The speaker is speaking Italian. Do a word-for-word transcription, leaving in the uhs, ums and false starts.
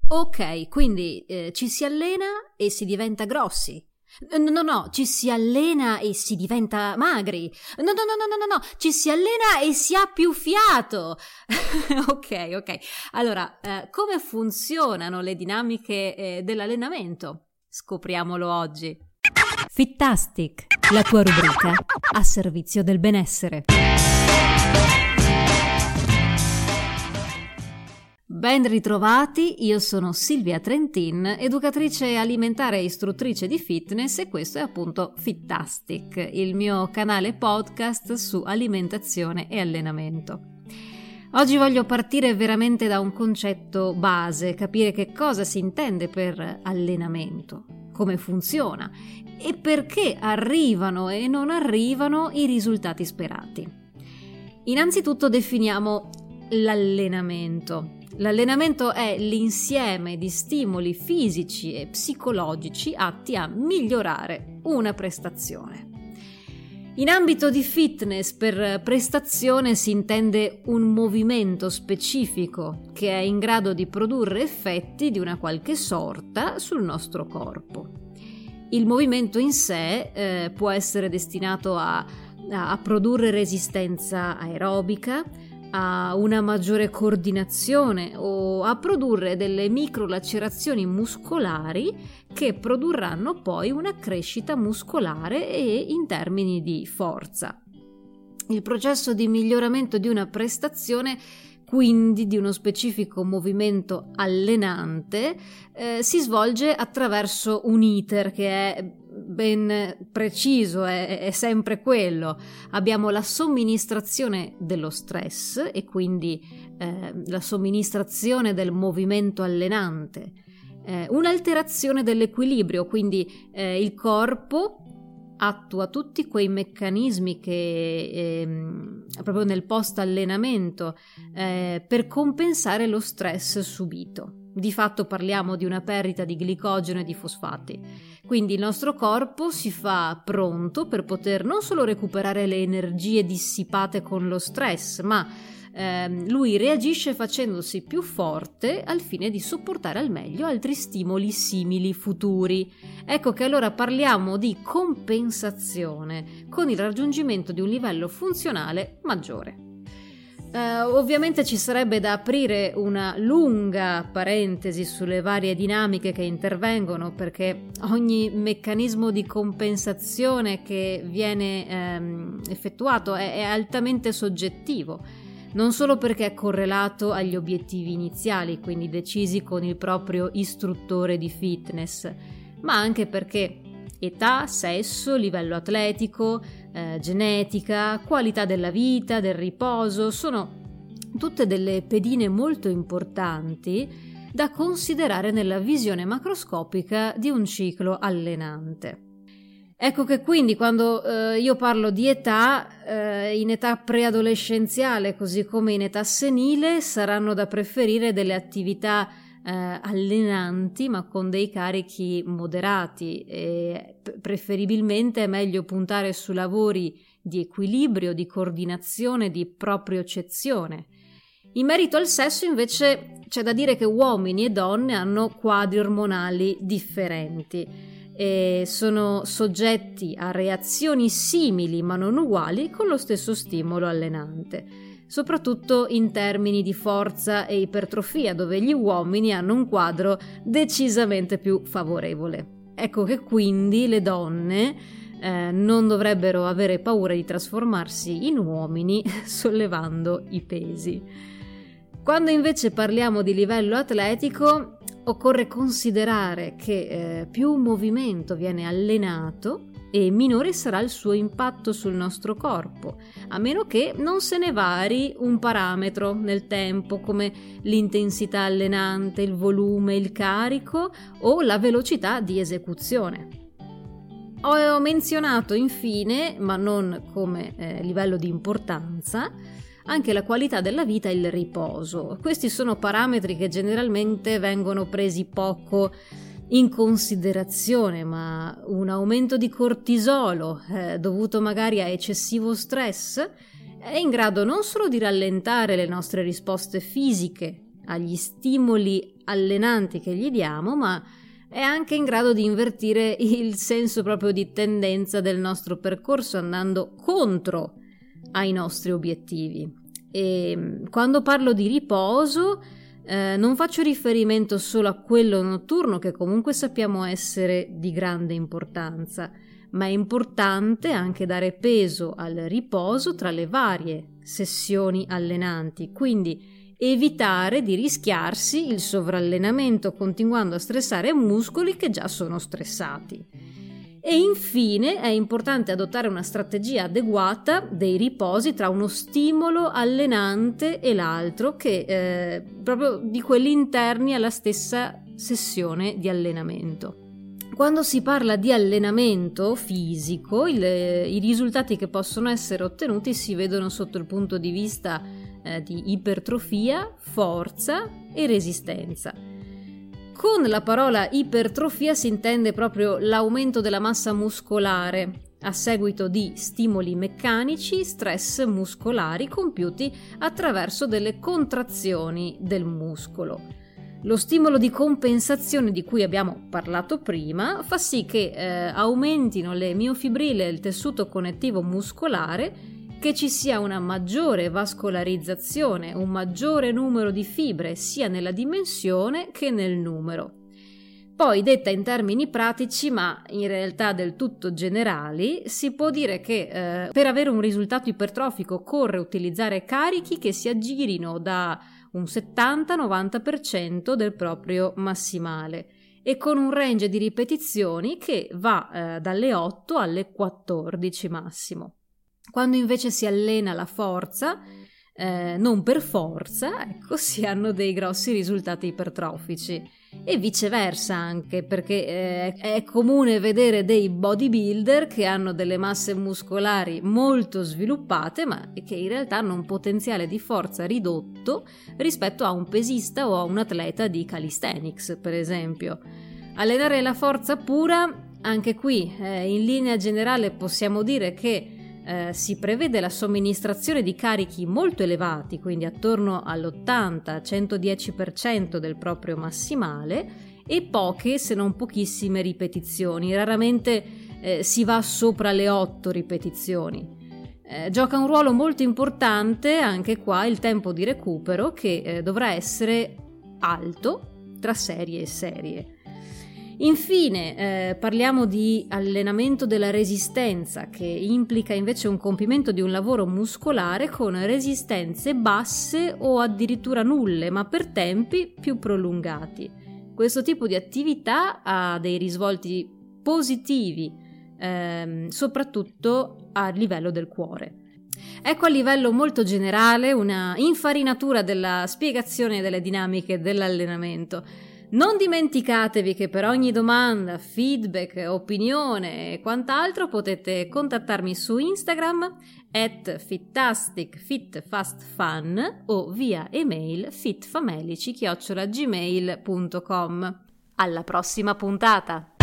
Ok, quindi eh, ci si allena e si diventa grossi. No, no, no, ci si allena e si diventa magri. No, no, no, no, no, no, ci si allena e si ha più fiato. Ok, ok. Allora, eh, come funzionano le dinamiche eh, dell'allenamento? Scopriamolo oggi. Fittastic, la tua rubrica a servizio del benessere. Ben ritrovati, io sono Silvia Trentin, educatrice alimentare e istruttrice di fitness, e questo è appunto Fittastic, il mio canale podcast su alimentazione e allenamento. Oggi voglio partire veramente da un concetto base, capire che cosa si intende per allenamento, come funziona e perché arrivano e non arrivano i risultati sperati. Innanzitutto definiamo l'allenamento. L'allenamento è l'insieme di stimoli fisici e psicologici atti a migliorare una prestazione. In ambito di fitness, per prestazione si intende un movimento specifico che è in grado di produrre effetti di una qualche sorta sul nostro corpo. Il movimento in sé eh, può essere destinato a, a produrre resistenza aerobica, a una maggiore coordinazione o a produrre delle microlacerazioni muscolari che produrranno poi una crescita muscolare e in termini di forza. Il processo di miglioramento di una prestazione, quindi di uno specifico movimento allenante, eh, si svolge attraverso un iter che è ben preciso, è, è sempre quello. Abbiamo la somministrazione dello stress e quindi eh, la somministrazione del movimento allenante, eh, un'alterazione dell'equilibrio, quindi eh, il corpo attua tutti quei meccanismi che ehm, proprio nel post allenamento eh, per compensare lo stress subito. Di fatto parliamo di una perdita di glicogeno e di fosfati. Quindi il nostro corpo si fa pronto per poter non solo recuperare le energie dissipate con lo stress, ma ehm, lui reagisce facendosi più forte al fine di sopportare al meglio altri stimoli simili futuri. Ecco che allora parliamo di compensazione con il raggiungimento di un livello funzionale maggiore. Uh, ovviamente ci sarebbe da aprire una lunga parentesi sulle varie dinamiche che intervengono, perché ogni meccanismo di compensazione che viene ehm, effettuato è, è altamente soggettivo, non solo perché è correlato agli obiettivi iniziali, quindi decisi con il proprio istruttore di fitness, ma anche perché età, sesso, livello atletico, eh, genetica, qualità della vita, del riposo, sono tutte delle pedine molto importanti da considerare nella visione macroscopica di un ciclo allenante. Ecco che quindi quando eh, io parlo di età, eh, in età preadolescenziale così come in età senile saranno da preferire delle attività Eh, allenanti ma con dei carichi moderati, e preferibilmente è meglio puntare su lavori di equilibrio, di coordinazione, di propriocezione. In merito al sesso invece c'è da dire che uomini e donne hanno quadri ormonali differenti e sono soggetti a reazioni simili ma non uguali con lo stesso stimolo allenante, soprattutto in termini di forza e ipertrofia, dove gli uomini hanno un quadro decisamente più favorevole. Ecco che quindi le donne eh, non dovrebbero avere paura di trasformarsi in uomini sollevando i pesi. Quando invece parliamo di livello atletico, occorre considerare che eh, più un movimento viene allenato e minore sarà il suo impatto sul nostro corpo, a meno che non se ne vari un parametro nel tempo come l'intensità allenante, il volume, il carico o la velocità di esecuzione. Ho menzionato infine, ma non come eh, livello di importanza, anche la qualità della vita e il riposo. Questi sono parametri che generalmente vengono presi poco in considerazione, ma un aumento di cortisolo eh, dovuto magari a eccessivo stress è in grado non solo di rallentare le nostre risposte fisiche agli stimoli allenanti che gli diamo, ma è anche in grado di invertire il senso proprio di tendenza del nostro percorso, andando contro ai nostri obiettivi. E quando parlo di riposo eh, non faccio riferimento solo a quello notturno, che comunque sappiamo essere di grande importanza, ma è importante anche dare peso al riposo tra le varie sessioni allenanti, quindi evitare di rischiarsi il sovrallenamento continuando a stressare muscoli che già sono stressati. E infine è importante adottare una strategia adeguata dei riposi tra uno stimolo allenante e l'altro, che eh, proprio di quelli interni alla stessa sessione di allenamento. Quando si parla di allenamento fisico, il, i risultati che possono essere ottenuti si vedono sotto il punto di vista eh, di ipertrofia, forza e resistenza. Con la parola ipertrofia si intende proprio l'aumento della massa muscolare a seguito di stimoli meccanici, stress muscolari compiuti attraverso delle contrazioni del muscolo. Lo stimolo di compensazione di cui abbiamo parlato prima fa sì che eh, aumentino le miofibrille e il tessuto connettivo muscolare, che ci sia una maggiore vascolarizzazione, un maggiore numero di fibre sia nella dimensione che nel numero. Poi, detta in termini pratici, ma in realtà del tutto generali, si può dire che eh, per avere un risultato ipertrofico occorre utilizzare carichi che si aggirino da un settanta novanta per cento del proprio massimale e con un range di ripetizioni che va eh, dalle otto alle quattordici massimo. Quando invece si allena la forza, eh, non per forza, ecco, si hanno dei grossi risultati ipertrofici. E viceversa anche, perché eh, è comune vedere dei bodybuilder che hanno delle masse muscolari molto sviluppate, ma che in realtà hanno un potenziale di forza ridotto rispetto a un pesista o a un atleta di calisthenics, per esempio. Allenare la forza pura, anche qui, eh, in linea generale possiamo dire che Eh, si prevede la somministrazione di carichi molto elevati, quindi attorno all'ottanta centodieci per cento del proprio massimale, e poche se non pochissime ripetizioni. Raramente eh, si va sopra le otto ripetizioni. Eh, gioca un ruolo molto importante anche qua il tempo di recupero, che eh, dovrà essere alto tra serie e serie. Infine eh, parliamo di allenamento della resistenza, che implica invece un compimento di un lavoro muscolare con resistenze basse o addirittura nulle, ma per tempi più prolungati. Questo tipo di attività ha dei risvolti positivi, ehm, soprattutto a livello del cuore. Ecco, a livello molto generale, una infarinatura della spiegazione delle dinamiche dell'allenamento. Non dimenticatevi che per ogni domanda, feedback, opinione e quant'altro potete contattarmi su Instagram at fittasticfitfastfun o via email fitfamelici chiocciola gmail punto com. Alla prossima puntata!